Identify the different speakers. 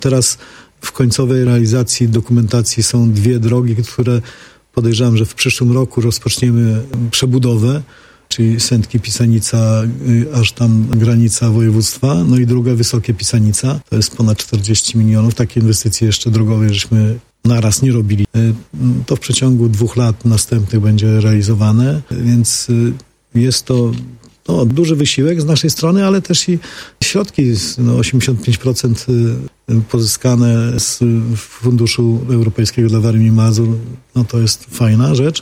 Speaker 1: Teraz w końcowej realizacji dokumentacji są 2 drogi, które podejrzewam, że w przyszłym roku rozpoczniemy przebudowę, czyli Sędki-Pisanica, aż tam granica województwa. No i druga Wysokie Pisanica, to jest ponad 40 milionów. Takie inwestycje jeszcze drogowe żeśmy naraz nie robili. To w przeciągu 2 lat następnych będzie realizowane, więc jest to duży wysiłek z naszej strony, ale też i środki, 85% pozyskane z Funduszu Europejskiego dla Warmii i Mazur, to jest fajna rzecz.